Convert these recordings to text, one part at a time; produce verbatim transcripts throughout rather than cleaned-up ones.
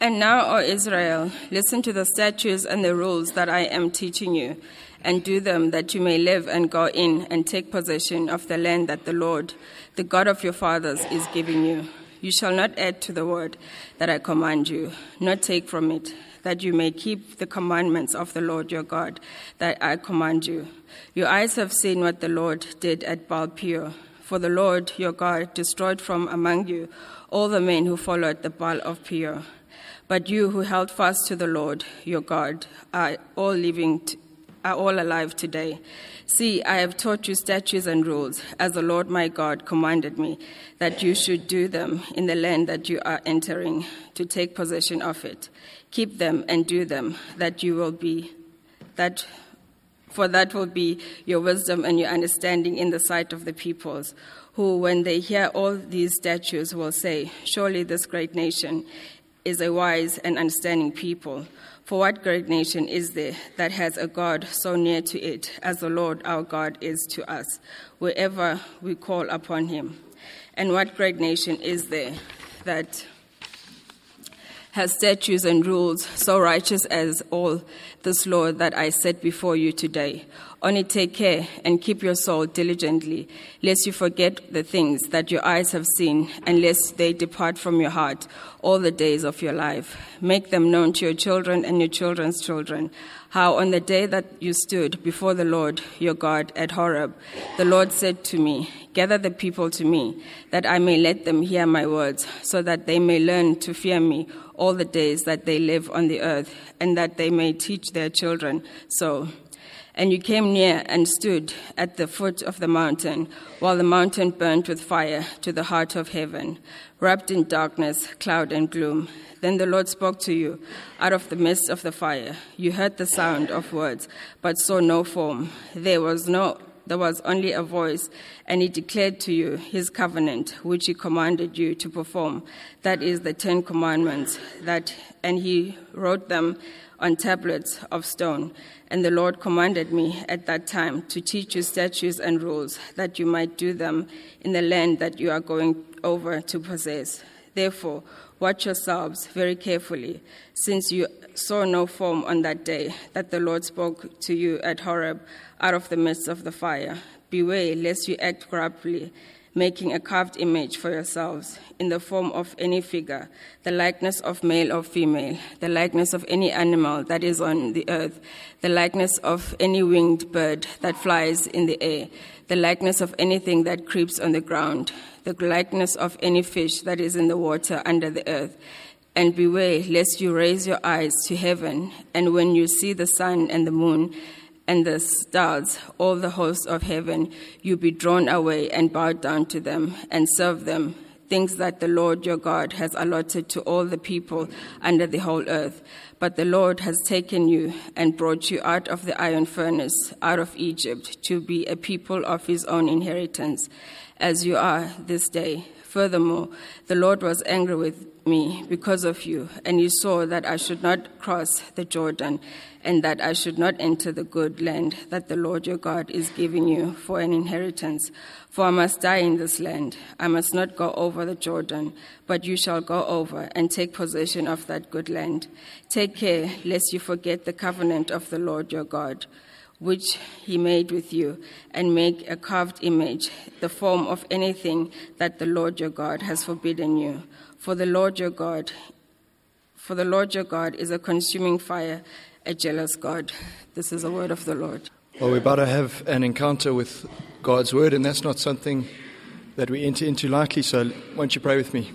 And now, O Israel, listen to the statutes and the rules that I am teaching you, and do them, that you may live and go in and take possession of the land that the Lord, the God of your fathers, is giving you. You shall not add to the word that I command you, nor take from it, that you may keep the commandments of the Lord your God that I command you. Your eyes have seen what the Lord did at Baal-peor. For the Lord your God destroyed from among you all the men who followed the Baal of Peor. But you who held fast to the Lord your God are all living t- are all alive today. See, I have taught you statutes and rules, as the Lord my God commanded me, that you should do them in the land that you are entering, to take possession of it. Keep them and do them, that you will be, that, for that will be your wisdom and your understanding in the sight of the peoples, who, when they hear all these statutes, will say, surely this great nation is a wise and understanding people. For what great nation is there that has a God so near to it as the Lord our God is to us, wherever we call upon him? And what great nation is there that has statutes and rules so righteous as all this law that I set before you today? Only take care and keep your soul diligently, lest you forget the things that your eyes have seen, and lest they depart from your heart all the days of your life. Make them known to your children and your children's children, how on the day that you stood before the Lord your God at Horeb, the Lord said to me, gather the people to me, that I may let them hear my words, so that they may learn to fear me all the days that they live on the earth, and that they may teach their children so. And you came near and stood at the foot of the mountain, while the mountain burned with fire to the heart of heaven, wrapped in darkness, cloud, and gloom. Then the Lord spoke to you out of the midst of the fire. You heard the sound of words, but saw no form. There was no There was only a voice, and he declared to you his covenant, which he commanded you to perform. That is the Ten Commandments, that, and he wrote them on tablets of stone. And the Lord commanded me at that time to teach you statutes and rules, that you might do them in the land that you are going over to possess. Therefore, watch yourselves very carefully, since you saw no form on that day that the Lord spoke to you at Horeb out of the midst of the fire. Beware lest you act corruptly, making a carved image for yourselves in the form of any figure, the likeness of male or female, the likeness of any animal that is on the earth, the likeness of any winged bird that flies in the air, the likeness of anything that creeps on the ground, the likeness of any fish that is in the water under the earth. And beware lest you raise your eyes to heaven, and when you see the sun and the moon and the stars, all the hosts of heaven, you be drawn away and bow down to them and serve them, things that the Lord your God has allotted to all the people under the whole earth. But the Lord has taken you and brought you out of the iron furnace, out of Egypt, to be a people of his own inheritance, as you are this day. Furthermore, the Lord was angry with me because of you, and he saw that I should not cross the Jordan, and that I should not enter the good land that the Lord your God is giving you for an inheritance. For I must die in this land. I must not go over the Jordan, but you shall go over and take possession of that good land. Take care lest you forget the covenant of the Lord your God, which he made with you, and make a carved image, the form of anything that the Lord your God has forbidden you. For the Lord your God, for the Lord your God is a consuming fire, a jealous God. This is the word of the Lord. Well, we're about to have an encounter with God's word, and that's not something that we enter into lightly, so why don't you pray with me?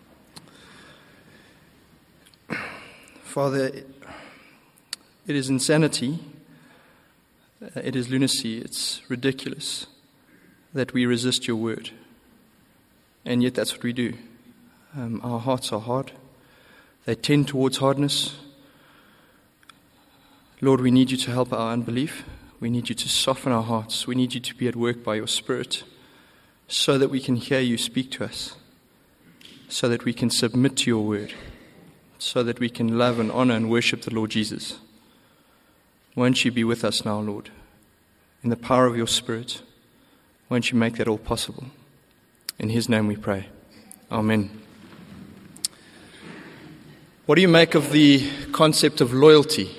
Father, it is insanity. It is lunacy, it's ridiculous that we resist your word. And yet that's what we do. Um, our hearts are hard. They tend towards hardness. Lord, we need you to help our unbelief. We need you to soften our hearts. We need you to be at work by your Spirit so that we can hear you speak to us, so that we can submit to your word, so that we can love and honor and worship the Lord Jesus. Won't you be with us now, Lord, in the power of your Spirit? Won't you make that all possible? In his name we pray. Amen. What do you make of the concept of loyalty?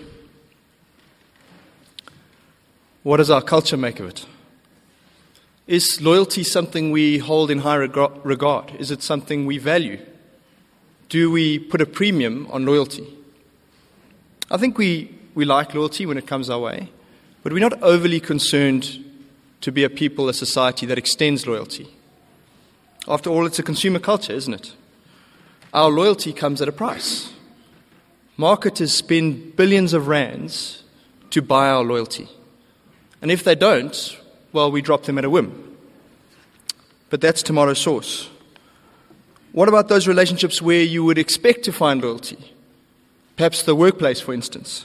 What does our culture make of it? Is loyalty something we hold in high regard? Is it something we value? Do we put a premium on loyalty? I think we, we like loyalty when it comes our way, but we're not overly concerned to be a people, a society that extends loyalty. After all, it's a consumer culture, isn't it? Our loyalty comes at a price. Marketers spend billions of rands to buy our loyalty. And if they don't, well, we drop them at a whim. But that's tomato sauce. What about those relationships where you would expect to find loyalty? Perhaps the workplace, for instance.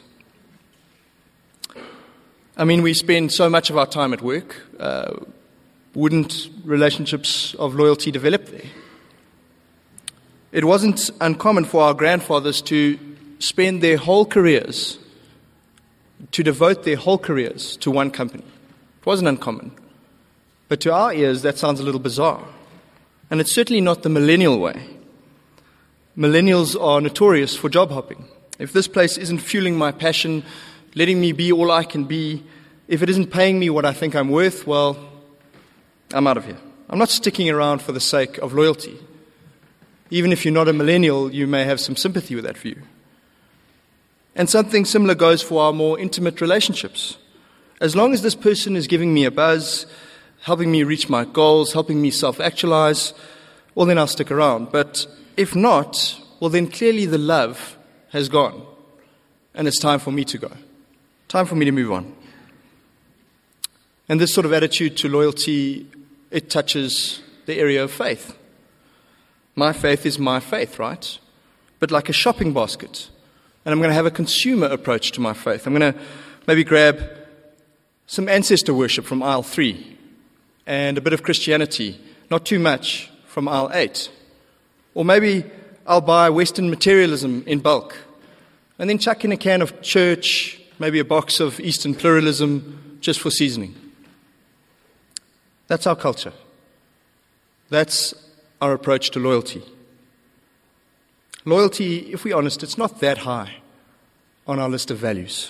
I mean, we spend so much of our time at work. Uh, wouldn't relationships of loyalty develop there? It wasn't uncommon for our grandfathers to spend their whole careers, to devote their whole careers to one company. It wasn't uncommon. But to our ears, that sounds a little bizarre. And it's certainly not the millennial way. Millennials are notorious for job hopping. If this place isn't fueling my passion, letting me be all I can be, if it isn't paying me what I think I'm worth, well, I'm out of here. I'm not sticking around for the sake of loyalty. Even if you're not a millennial, you may have some sympathy with that view. And something similar goes for our more intimate relationships. As long as this person is giving me a buzz, helping me reach my goals, helping me self-actualize, well, then I'll stick around. But if not, well, then clearly the love has gone. And it's time for me to go. Time for me to move on. And this sort of attitude to loyalty, it touches the area of faith. My faith is my faith, right? But like a shopping basket. And I'm going to have a consumer approach to my faith. I'm going to maybe grab some ancestor worship from aisle three and a bit of Christianity, not too much, from aisle eight. Or maybe I'll buy Western materialism in bulk and then chuck in a can of church, maybe a box of Eastern pluralism just for seasoning. That's our culture. That's our approach to loyalty. Loyalty, if we're honest, it's not that high on our list of values.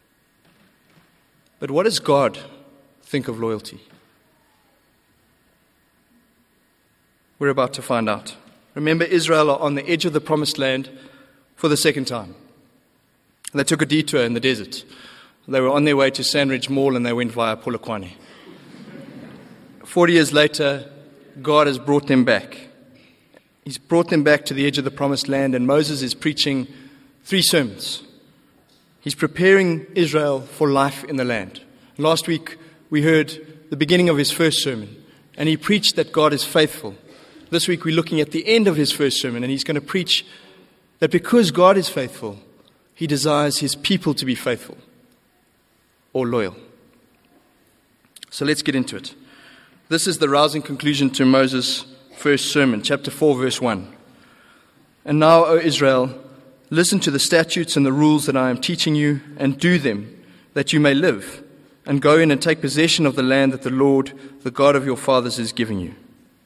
But what does God think of loyalty? We're about to find out. Remember, Israel are on the edge of the promised land for the second time. They took a detour in the desert. They were on their way to Sandridge Mall and they went via Polokwane. Forty years later, God has brought them back. He's brought them back to the edge of the promised land, and Moses is preaching three sermons. He's preparing Israel for life in the land. Last week, we heard the beginning of his first sermon, and he preached that God is faithful. This week, we're looking at the end of his first sermon, and he's going to preach that because God is faithful, he desires his people to be faithful or loyal. So let's get into it. This is the rousing conclusion to Moses' first sermon, chapter four, verse one. And now, O Israel, listen to the statutes and the rules that I am teaching you, and do them, that you may live, and go in and take possession of the land that the Lord, the God of your fathers, is giving you.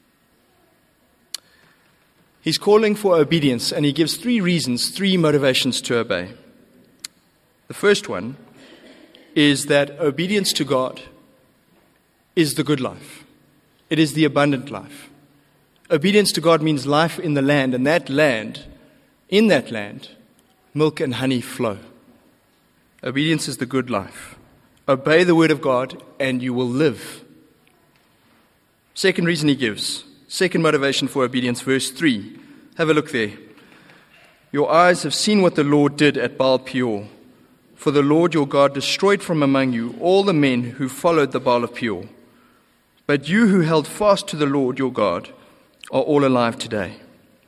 He's calling for obedience, and he gives three reasons, three motivations to obey. The first one is that obedience to God is the good life. It is the abundant life. Obedience to God means life in the land, and that land, in that land, milk and honey flow. Obedience is the good life. Obey the word of God, and you will live. Second reason he gives, second motivation for obedience, verse three. Have a look there. Your eyes have seen what the Lord did at Baal Peor. For the Lord your God destroyed from among you all the men who followed the Baal of Peor. But you who held fast to the Lord your God are all alive today.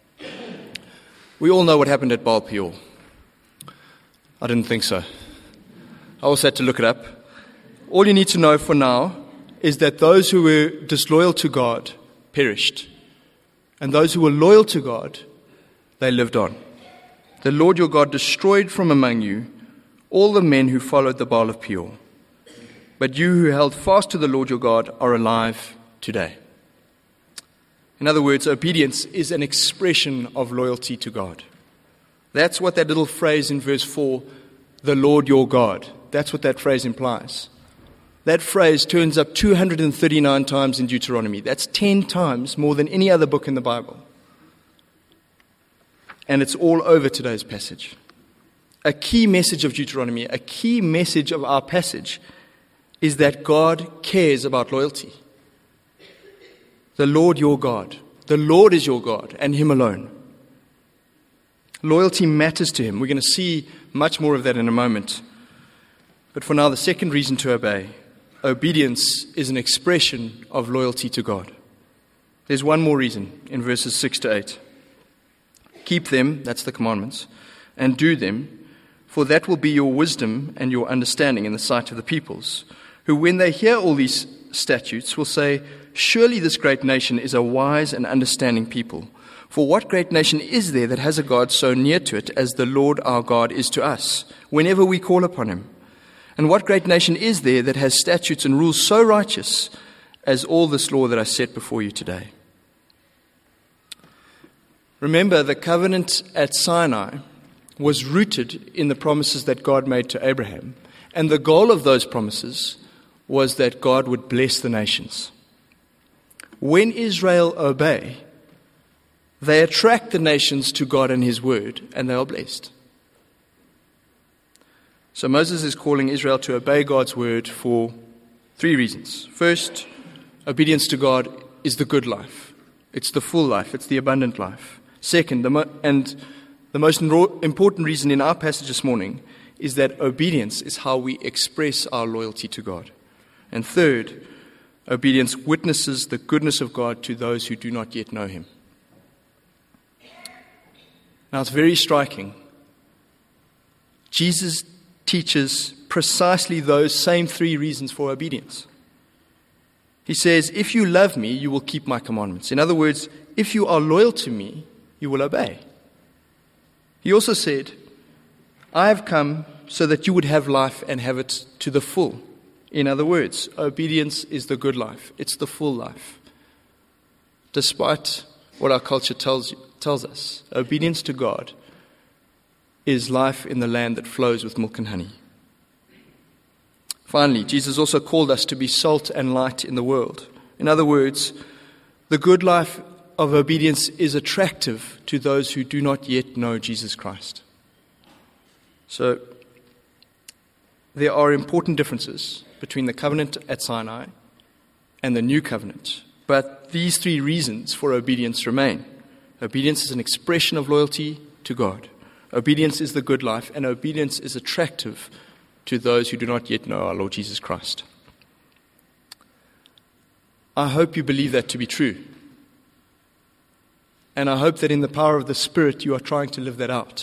We all know what happened at Baal Peor. I didn't think so. I also had to look it up. All you need to know for now is that those who were disloyal to God perished. And those who were loyal to God, they lived on. The Lord your God destroyed from among you all the men who followed the Baal of Peor. But you who held fast to the Lord your God are alive today. In other words, obedience is an expression of loyalty to God. That's what that little phrase in verse four, the Lord your God, that's what that phrase implies. That phrase turns up two hundred thirty-nine times in Deuteronomy. That's ten times more than any other book in the Bible. And it's all over today's passage. A key message of Deuteronomy, a key message of our passage, is that God cares about loyalty. The Lord your God. The Lord is your God, and Him alone. Loyalty matters to Him. We're going to see much more of that in a moment. But for now, the second reason to obey. Obedience is an expression of loyalty to God. There's one more reason in verses six to eight. Keep them, that's the commandments, and do them, for that will be your wisdom and your understanding in the sight of the peoples, who when they hear all these statutes will say, surely this great nation is a wise and understanding people. For what great nation is there that has a God so near to it as the Lord our God is to us, whenever we call upon Him? And what great nation is there that has statutes and rules so righteous as all this law that I set before you today? Remember, the covenant at Sinai was rooted in the promises that God made to Abraham. And the goal of those promises was that God would bless the nations. When Israel obey, they attract the nations to God and His word, and they are blessed. So Moses is calling Israel to obey God's word for three reasons. First, obedience to God is the good life. It's the full life. It's the abundant life. Second, the mo- and the most important reason in our passage this morning is that obedience is how we express our loyalty to God. And third, obedience witnesses the goodness of God to those who do not yet know Him. Now, it's very striking. Jesus teaches precisely those same three reasons for obedience. He says, if you love me, you will keep my commandments. In other words, if you are loyal to me, you will obey. He also said, I have come so that you would have life and have it to the full. In other words, obedience is the good life. It's the full life. Despite what our culture tells you, tells us, obedience to God is life in the land that flows with milk and honey. Finally, Jesus also called us to be salt and light in the world. In other words, the good life of obedience is attractive to those who do not yet know Jesus Christ. So, there are important differences between the covenant at Sinai and the new covenant. But these three reasons for obedience remain. Obedience is an expression of loyalty to God. Obedience is the good life, and obedience is attractive to those who do not yet know our Lord Jesus Christ. I hope you believe that to be true. And I hope that in the power of the Spirit you are trying to live that out.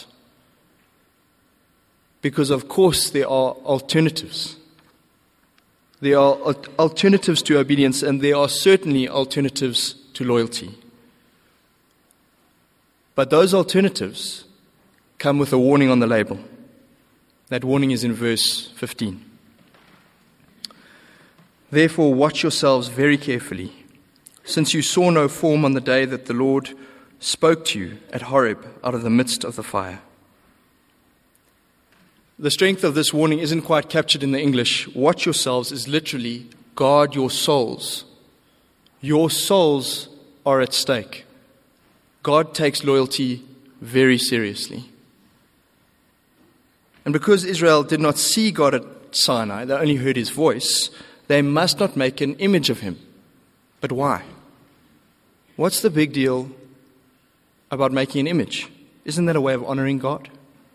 Because of course there are alternatives. There are alternatives to obedience, and there are certainly alternatives to loyalty. But those alternatives come with a warning on the label. That warning is in verse fifteen. Therefore watch yourselves very carefully, since you saw no form on the day that the Lord spoke to you at Horeb out of the midst of the fire. The strength of this warning isn't quite captured in the English. Watch yourselves is literally guard your souls. Your souls are at stake. God takes loyalty very seriously. And because Israel did not see God at Sinai, they only heard His voice, they must not make an image of Him. But why? What's the big deal about making an image? Isn't that a way of honoring God?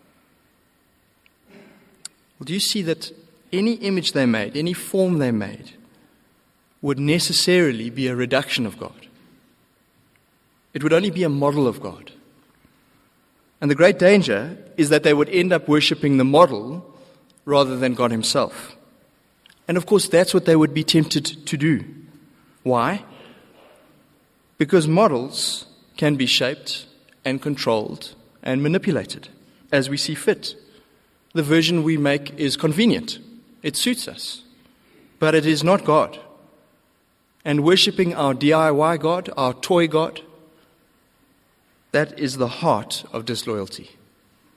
Well, do you see that any image they made, any form they made, would necessarily be a reduction of God? It would only be a model of God. And the great danger is that they would end up worshipping the model rather than God Himself. And of course, that's what they would be tempted to do. Why? Because models can be shaped and controlled and manipulated as we see fit. The version we make is convenient. It suits us. But it is not God. And worshipping our D I Y God, our toy God, that is the heart of disloyalty.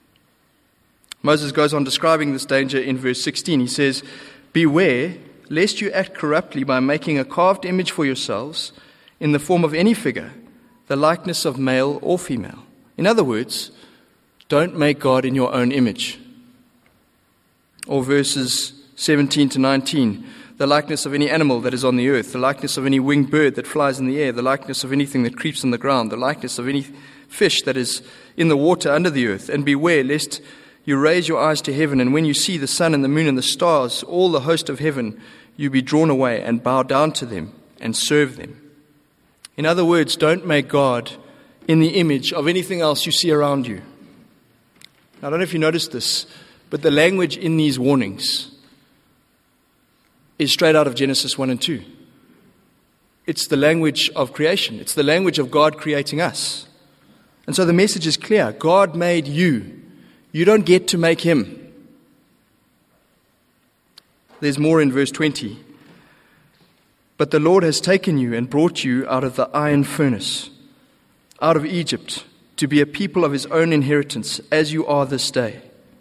Moses goes on describing this danger in verse sixteen. He says, "Beware, lest you act corruptly by making a carved image for yourselves in the form of any figure, the likeness of male or female." In other words, don't make God in your own image. Or verses seventeen to nineteen, "The likeness of any animal that is on the earth, the likeness of any winged bird that flies in the air, the likeness of anything that creeps on the ground, the likeness of any fish that is in the water under the earth. And beware lest you raise your eyes to heaven, and when you see the sun and the moon and the stars, all the host of heaven, you be drawn away and bow down to them and serve them." In other words, don't make God in the image of anything else you see around you. Now, I don't know if you noticed this, but the language in these warnings is straight out of Genesis one and two. It's the language of creation. It's the language of God creating us. And so the message is clear. God made you. You don't get to make him. There's more in verse twenty. "But the Lord has taken you and brought you out of the iron furnace, out of Egypt, to be a people of his own inheritance, as you are this day."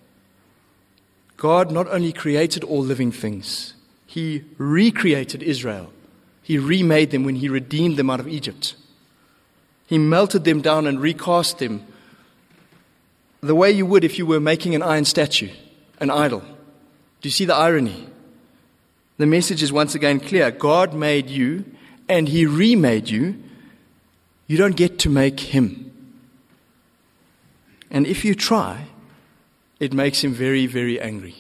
God not only created all living things, he recreated Israel. He remade them when he redeemed them out of Egypt. He melted them down and recast them the way you would if you were making an iron statue, an idol. Do you see the irony? The message is once again clear. God made you and he remade you. You don't get to make him. And if you try, it makes him very, very angry.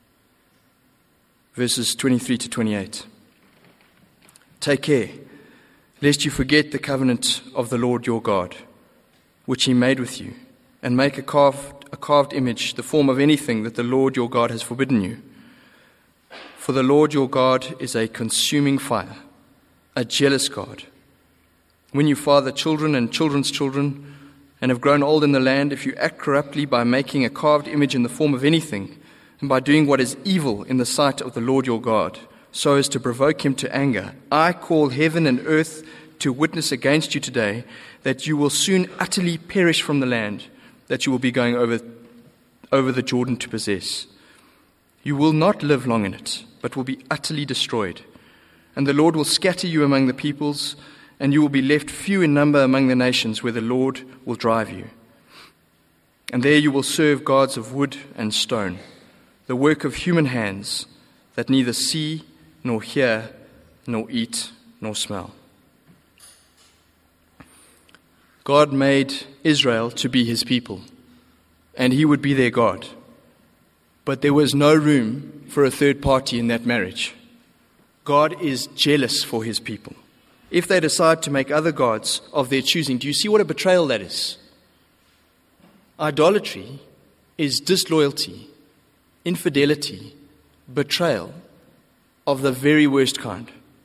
Verses twenty-three to twenty-eight. "Take care, lest you forget the covenant of the Lord your God, which he made with you, and make a carved, a carved image, the form of anything that the Lord your God has forbidden you. For the Lord your God is a consuming fire, a jealous God. When you father children and children's children, and have grown old in the land, if you act corruptly by making a carved image in the form of anything, and by doing what is evil in the sight of the Lord your God, so as to provoke him to anger, I call heaven and earth to witness against you today, that you will soon utterly perish from the land that you will be going over, over the Jordan to possess. You will not live long in it, but will be utterly destroyed. And the Lord will scatter you among the peoples, and you will be left few in number among the nations where the Lord will drive you. And there you will serve gods of wood and stone, the work of human hands, that neither see nor hear nor eat nor smell." God made Israel to be his people, and he would be their God. But there was no room for a third party in that marriage. God is jealous for his people. If they decide to make other gods of their choosing, do you see what a betrayal that is? Idolatry is disloyalty, infidelity, betrayal of the very worst kind.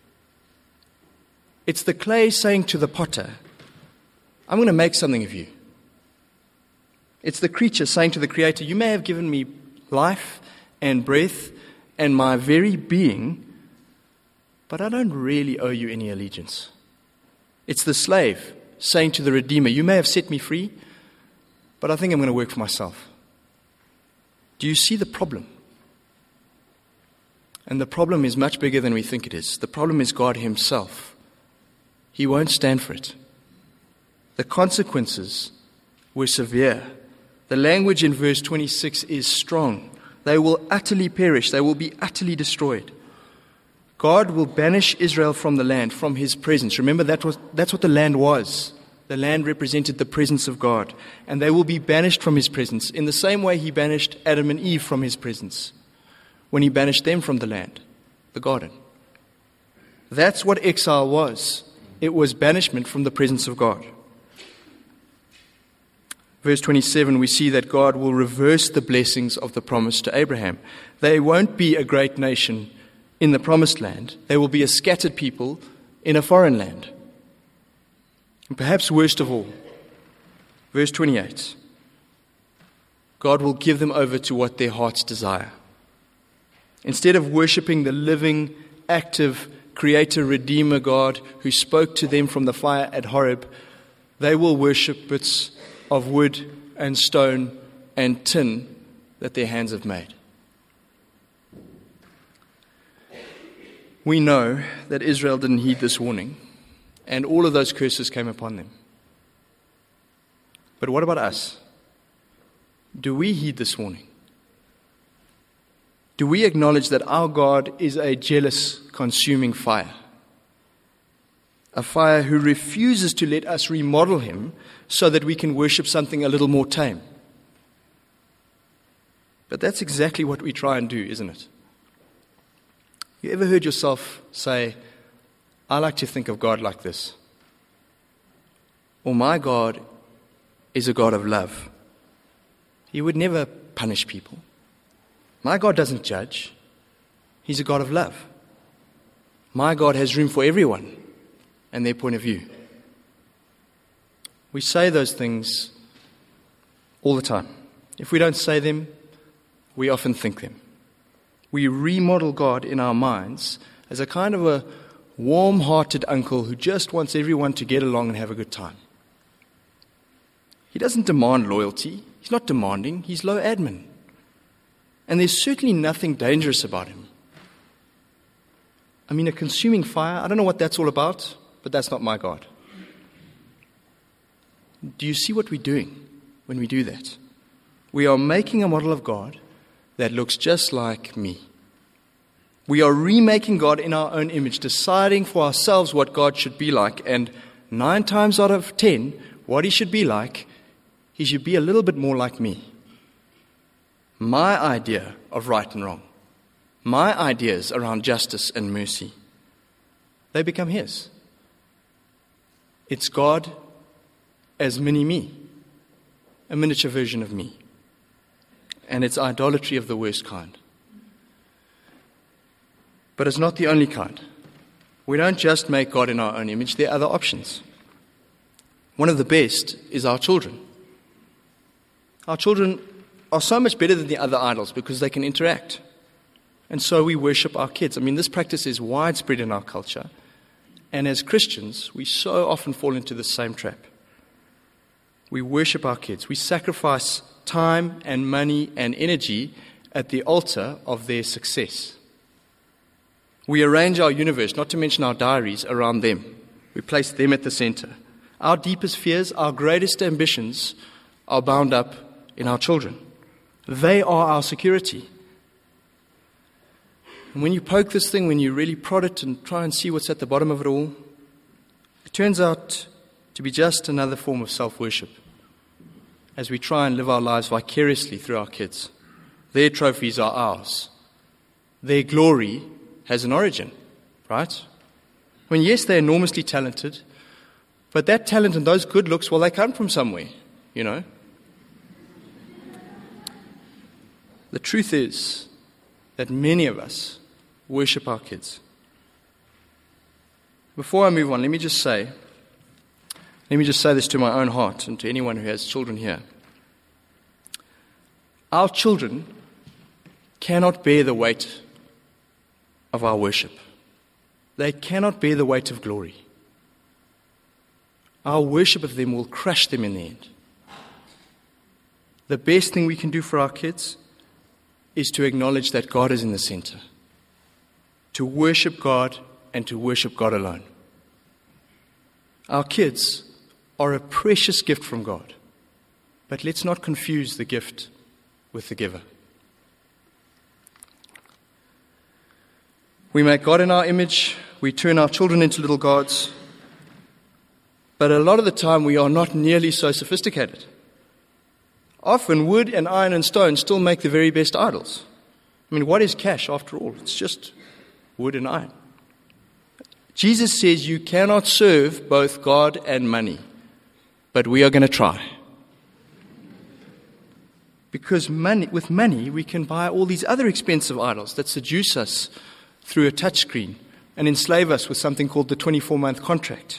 It's the clay saying to the potter, "I'm going to make something of you." It's the creature saying to the Creator, "You may have given me life and breath and my very being, but I don't really owe you any allegiance." It's the slave saying to the Redeemer, "You may have set me free, but I think I'm going to work for myself." Do you see the problem? And the problem is much bigger than we think it is. The problem is God himself. He won't stand for it. The consequences were severe. The language in verse twenty-six is strong. They will utterly perish. They will be utterly destroyed. God will banish Israel from the land, from his presence. Remember, that was, that's what the land was. The land represented the presence of God. And they will be banished from his presence in the same way he banished Adam and Eve from his presence when he banished them from the land, the garden. That's what exile was. It was banishment from the presence of God. Verse twenty-seven, we see that God will reverse the blessings of the promise to Abraham. They won't be a great nation in the promised land. They will be a scattered people in a foreign land. And perhaps worst of all, verse twenty-eight, God will give them over to what their hearts desire. Instead of worshipping the living, active, creator, redeemer God who spoke to them from the fire at Horeb, they will worship bits of wood and stone and tin that their hands have made. We know that Israel didn't heed this warning, and all of those curses came upon them. But what about us? Do we heed this warning? Do we acknowledge that our God is a jealous, consuming fire? A fire who refuses to let us remodel him so that we can worship something a little more tame. But that's exactly what we try and do, isn't it? You ever heard yourself say, I like to think of God like this? Or my God is a God of love. He would never punish people. My God doesn't judge. He's a God of love. My God has room for everyone and their point of view. We say those things all the time. If we don't say them, we often think them. We remodel God in our minds as a kind of a warm-hearted uncle who just wants everyone to get along and have a good time. He doesn't demand loyalty. He's not demanding. He's low admin. And there's certainly nothing dangerous about him. I mean, a consuming fire, I don't know what that's all about, but that's not my God. Do you see what we're doing when we do that? We are making a model of God that looks just like me. We are remaking God in our own image, deciding for ourselves what God should be like, and nine times out of ten, what he should be like, he should be a little bit more like me. My idea of right and wrong, my ideas around justice and mercy, they become his. It's God as mini-me, a miniature version of me. And it's idolatry of the worst kind. But it's not the only kind. We don't just make God in our own image, there are other options. One of the best is our children. Our children are so much better than the other idols because they can interact. And so we worship our kids. I mean, this practice is widespread in our culture. And as Christians, we so often fall into the same trap. We worship our kids. We sacrifice time and money and energy at the altar of their success. We arrange our universe, not to mention our diaries, around them. We place them at the center. Our deepest fears, our greatest ambitions are bound up in our children. They are our security. And when you poke this thing, when you really prod it and try and see what's at the bottom of it all, it turns out to be just another form of self-worship as we try and live our lives vicariously through our kids. Their trophies are ours. Their glory has an origin, right? I mean, yes, they're enormously talented, but that talent and those good looks, well, they come from somewhere, you know. The truth is that many of us worship our kids. Before I move on, let me just say, let me just say this to my own heart and to anyone who has children here. Our children cannot bear the weight of our worship. They cannot bear the weight of glory. Our worship of them will crush them in the end. The best thing we can do for our kids is to acknowledge that God is in the center, to worship God and to worship God alone. Our kids are a precious gift from God, but let's not confuse the gift with the giver. We make God in our image, we turn our children into little gods, but a lot of the time we are not nearly so sophisticated. Often wood and iron and stone still make the very best idols. I mean, what is cash after all? It's just wood and iron. Jesus says you cannot serve both God and money, but we are going to try. Because money, with money, we can buy all these other expensive idols that seduce us through a touchscreen and enslave us with something called the twenty-four month contract.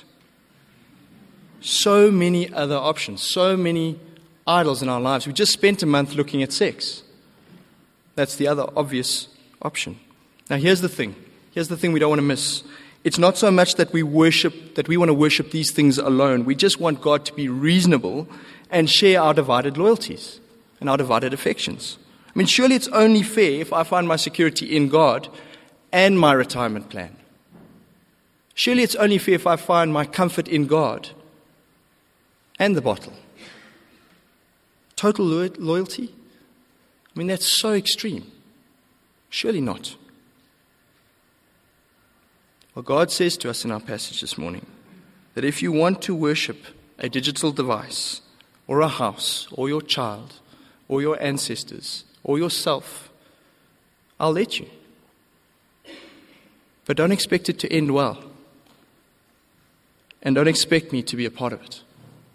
So many other options, so many idols in our lives. We just spent a month looking at sex. That's the other obvious option. Now here's the thing. Here's the thing we don't want to miss. It's not so much that we worship, that we want to worship these things alone. We just want God to be reasonable and share our divided loyalties and our divided affections. I I mean, surely it's only fair if I find my security in God and my retirement plan. Surely it's only fair if I find my comfort in God and the bottle. Total lo- loyalty? I mean, that's so extreme. Surely not. Well, God says to us in our passage this morning that if you want to worship a digital device or a house or your child or your ancestors or yourself, I'll let you. But don't expect it to end well. And don't expect me to be a part of it.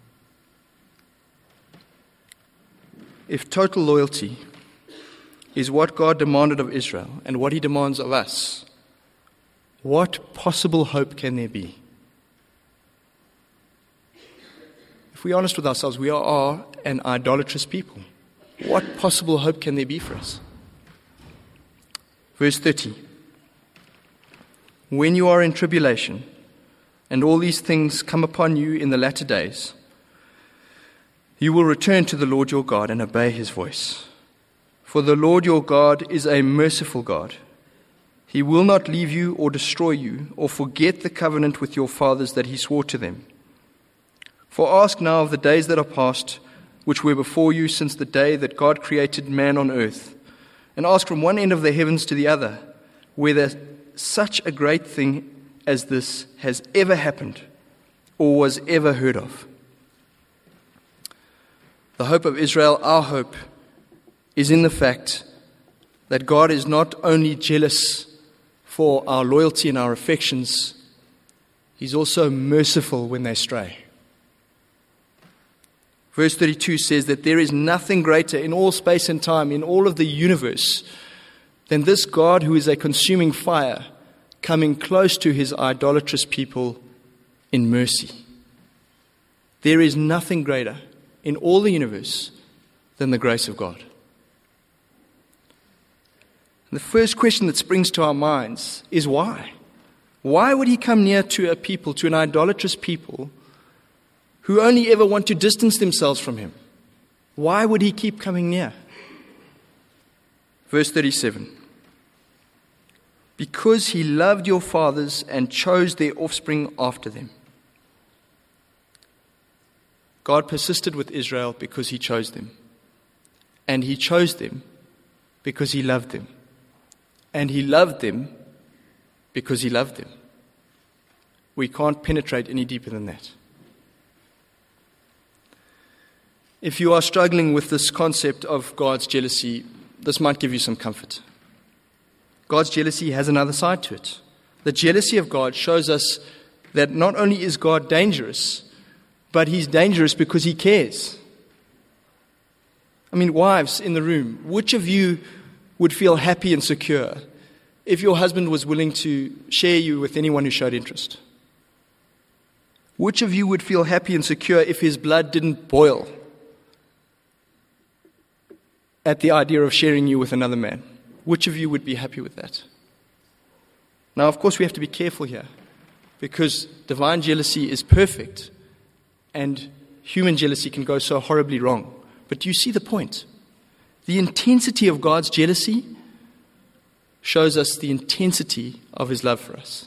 If total loyalty is what God demanded of Israel and what He demands of us, what possible hope can there be? If we're honest with ourselves, we are an idolatrous people. What possible hope can there be for us? Verse thirty. When you are in tribulation, and all these things come upon you in the latter days, you will return to the Lord your God and obey His voice. For the Lord your God is a merciful God. He will not leave you or destroy you or forget the covenant with your fathers that He swore to them. For ask now of the days that are past, which were before you since the day that God created man on earth, and ask from one end of the heavens to the other, whether such a great thing as this has ever happened or was ever heard of. The hope of Israel, our hope, is in the fact that God is not only jealous for our loyalty and our affections, He's also merciful when they stray. Verse thirty-two says that there is nothing greater in all space and time, in all of the universe, than this God who is a consuming fire coming close to His idolatrous people in mercy. There is nothing greater in all the universe than the grace of God. And the first question that springs to our minds is why? Why would He come near to a people, to an idolatrous people, who only ever want to distance themselves from Him? Why would He keep coming near? Verse thirty-seven. Because He loved your fathers and chose their offspring after them. God persisted with Israel because He chose them. And He chose them because He loved them. And He loved them because He loved them. We can't penetrate any deeper than that. If you are struggling with this concept of God's jealousy, this might give you some comfort. God's jealousy has another side to it. The jealousy of God shows us that not only is God dangerous, but He's dangerous because He cares. I mean, wives in the room, which of you would feel happy and secure if your husband was willing to share you with anyone who showed interest? Which of you would feel happy and secure if his blood didn't boil at the idea of sharing you with another man? Which of you would be happy with that? Now, of course, we have to be careful here, because divine jealousy is perfect, and human jealousy can go so horribly wrong. But do you see the point? The intensity of God's jealousy shows us the intensity of His love for us.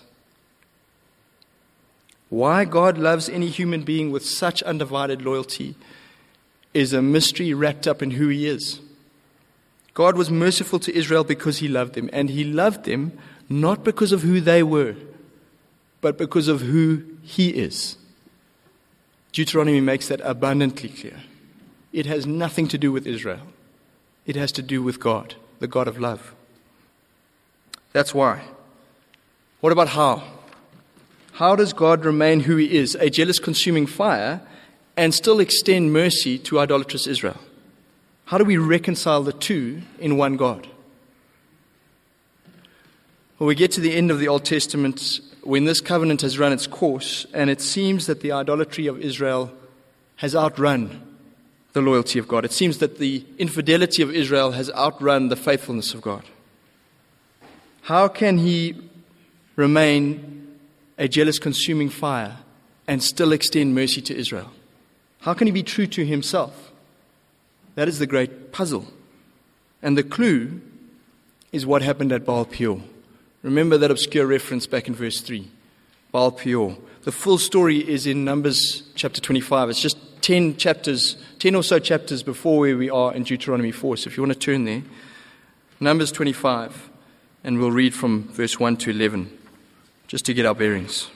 Why God loves any human being with such undivided loyalty is a mystery wrapped up in who He is. God was merciful to Israel because He loved them, and He loved them not because of who they were, but because of who He is. Deuteronomy makes that abundantly clear. It has nothing to do with Israel. It has to do with God, the God of love. That's why. What about how? How does God remain who He is, a jealous consuming fire, and still extend mercy to idolatrous Israel? How do we reconcile the two in one God? Well, we get to the end of the Old Testament when this covenant has run its course, and it seems that the idolatry of Israel has outrun the loyalty of God. It seems that the infidelity of Israel has outrun the faithfulness of God. How can He remain a jealous consuming fire and still extend mercy to Israel? How can He be true to Himself? That is the great puzzle. And the clue is what happened at Baal Peor. Remember that obscure reference back in verse three. Baal Peor. The full story is in Numbers chapter twenty-five. It's just ten chapters, ten or so chapters before where we are in Deuteronomy four. So if you want to turn there, Numbers twenty-five, and we'll read from verse one to eleven, just to get our bearings.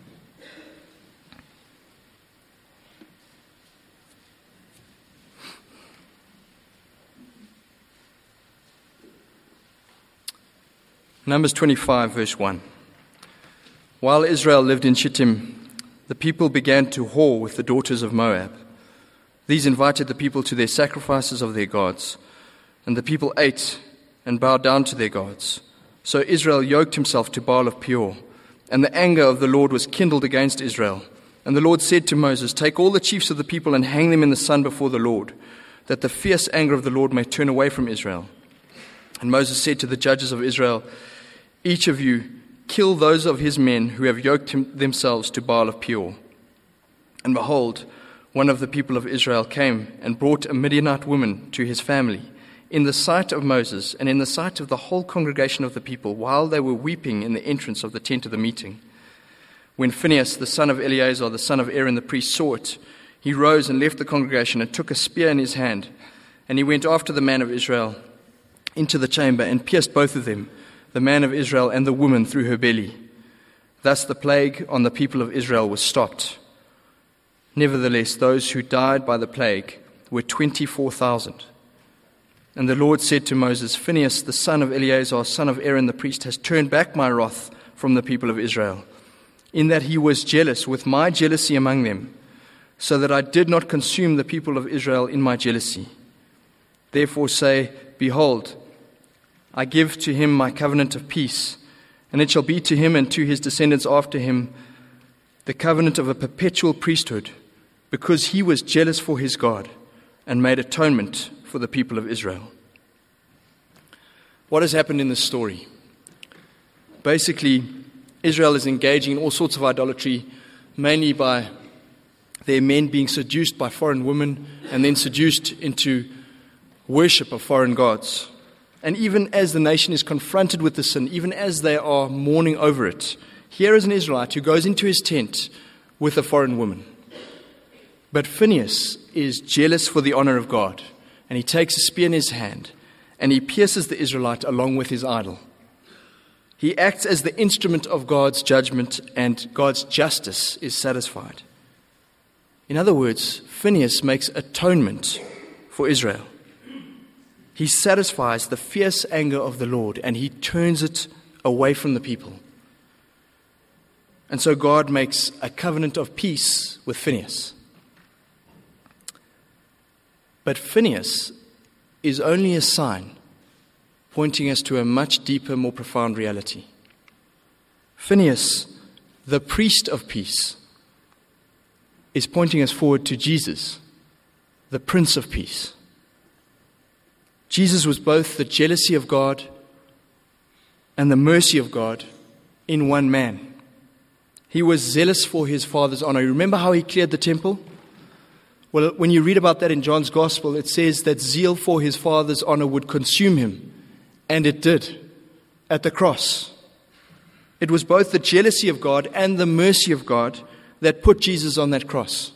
Numbers twenty-five, verse one. While Israel lived in Shittim, the people began to whore with the daughters of Moab. These invited the people to their sacrifices of their gods, and the people ate and bowed down to their gods. So Israel yoked himself to Baal of Peor, and the anger of the Lord was kindled against Israel. And the Lord said to Moses, "Take all the chiefs of the people and hang them in the sun before the Lord, that the fierce anger of the Lord may turn away from Israel." And Moses said to the judges of Israel, "Each of you kill those of his men who have yoked him, themselves to Baal of Peor." And behold, one of the people of Israel came and brought a Midianite woman to his family, in the sight of Moses and in the sight of the whole congregation of the people, while they were weeping in the entrance of the tent of the meeting. When Phinehas, the son of Eleazar, the son of Aaron the priest, saw it, he rose and left the congregation and took a spear in his hand, and he went after the man of Israel into the chamber and pierced both of them, the man of Israel and the woman, through her belly. Thus the plague on the people of Israel was stopped. Nevertheless, those who died by the plague were twenty-four thousand. And the Lord said to Moses, "Phinehas, the son of Eleazar, son of Aaron the priest, has turned back my wrath from the people of Israel, in that he was jealous with my jealousy among them, so that I did not consume the people of Israel in my jealousy. Therefore say, Behold, I give to him my covenant of peace, and it shall be to him and to his descendants after him the covenant of a perpetual priesthood, because he was jealous for his God and made atonement for the people of Israel." What has happened in this story? Basically, Israel is engaging in all sorts of idolatry, mainly by their men being seduced by foreign women and then seduced into worship of foreign gods. And even as the nation is confronted with the sin, even as they are mourning over it, here is an Israelite who goes into his tent with a foreign woman. But Phinehas is jealous for the honor of God, and he takes a spear in his hand, and he pierces the Israelite along with his idol. He acts as the instrument of God's judgment, and God's justice is satisfied. In other words, Phinehas makes atonement for Israel. He satisfies the fierce anger of the Lord, and he turns it away from the people. And so God makes a covenant of peace with Phinehas. But Phinehas is only a sign pointing us to a much deeper, more profound reality. Phinehas, the priest of peace, is pointing us forward to Jesus, the Prince of Peace. Jesus was both the jealousy of God and the mercy of God in one man. He was zealous for his Father's honor. Remember how he cleared the temple? Well, when you read about that in John's Gospel, it says that zeal for his Father's honor would consume him. And it did at the cross. It was both the jealousy of God and the mercy of God that put Jesus on that cross.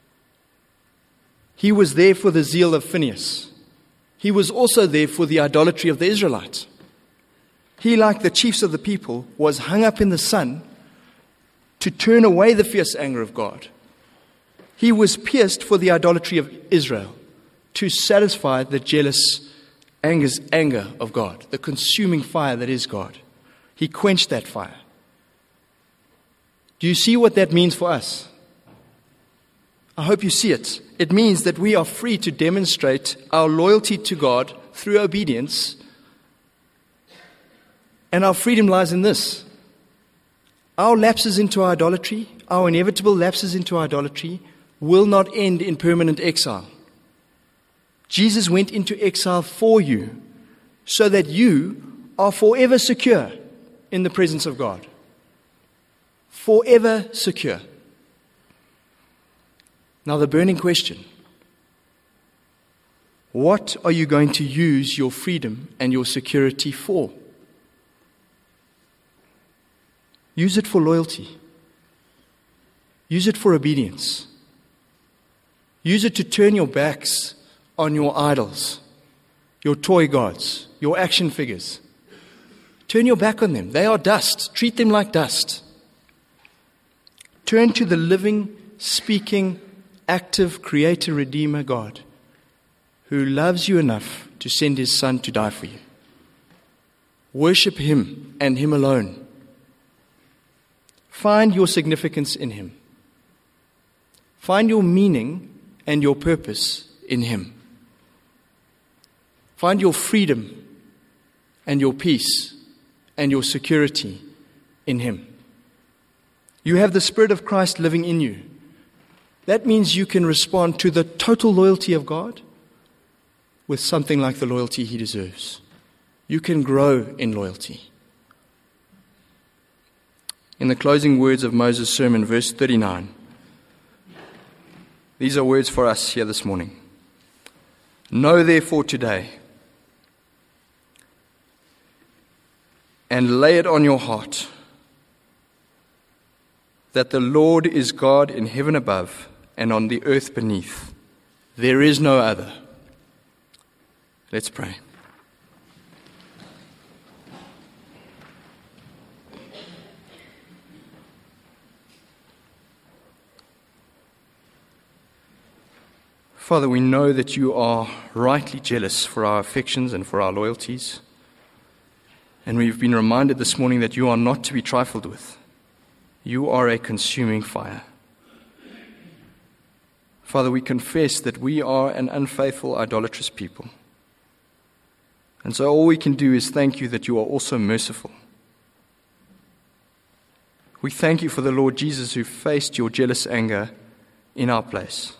He was there for the zeal of Phinehas. He was also there for the idolatry of the Israelites. He, like the chiefs of the people, was hung up in the sun to turn away the fierce anger of God. He was pierced for the idolatry of Israel to satisfy the jealous anger's anger of God, the consuming fire that is God. He quenched that fire. Do you see what that means for us? I hope you see it. It means that we are free to demonstrate our loyalty to God through obedience. And our freedom lies in this. Our lapses into idolatry, our inevitable lapses into idolatry, will not end in permanent exile. Jesus went into exile for you so that you are forever secure in the presence of God. Forever secure. Now the burning question: What are you going to use your freedom and your security for? Use it for loyalty. Use it for obedience. Use it to turn your backs on your idols, your toy gods, your action figures. Turn your back on them. They are dust. Treat them like dust. Turn to the living, speaking, active, creator, redeemer God, who loves you enough to send his Son to die for you. Worship him and him alone. Find your significance in him. Find your meaning and your purpose in him. Find your freedom and your peace and your security in him. You have the Spirit of Christ living in you. That means you can respond to the total loyalty of God with something like the loyalty he deserves. You can grow in loyalty. In the closing words of Moses' sermon, verse thirty-nine, these are words for us here this morning. Know therefore today, and lay it on your heart, that the Lord is God in heaven above and on the earth beneath. There is no other. Let's pray. Father, we know that you are rightly jealous for our affections and for our loyalties. And we've been reminded this morning that you are not to be trifled with. You are a consuming fire. Father, we confess that we are an unfaithful, idolatrous people. And so all we can do is thank you that you are also merciful. We thank you for the Lord Jesus who faced your jealous anger in our place.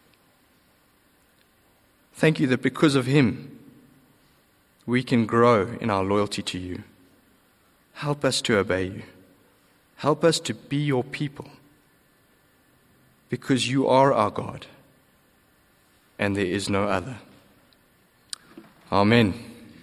Thank you that because of him, we can grow in our loyalty to you. Help us to obey you. Help us to be your people, because you are our God, and there is no other. Amen.